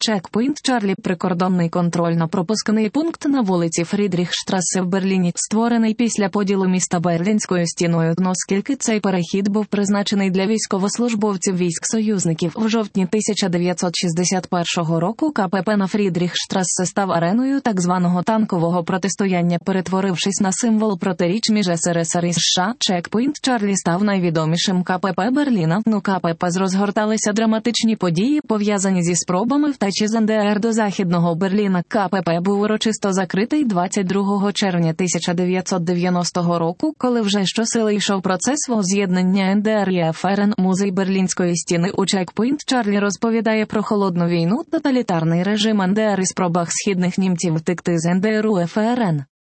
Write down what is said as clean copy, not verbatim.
Чекпоінт Чарлі – прикордонний контрольно-пропускний пункт на вулиці Фрідріхштрасе в Берліні, створений після поділу міста Берлінською стіною, оскільки цей перехід був призначений для військовослужбовців військ союзників. В жовтні 1961 року КПП на Фрідріхштрасе став ареною так званого танкового протистояння, перетворившись на символ протиріч між СРСР і США. Чекпоінт Чарлі став найвідомішим КПП Берліна. У КПП розгорталися драматичні події, пов'язані зі спробами втечі з НДР до Західного Берліна. КПП був урочисто закритий 22 червня 1990 року, коли вже щосили йшов процес воз'єднання НДР і ФРН. Музей Берлінської стіни у Чекпоінт Чарлі розповідає про холодну війну, тоталітарний режим НДР і спробах східних німців втекти з НДР у ФРН.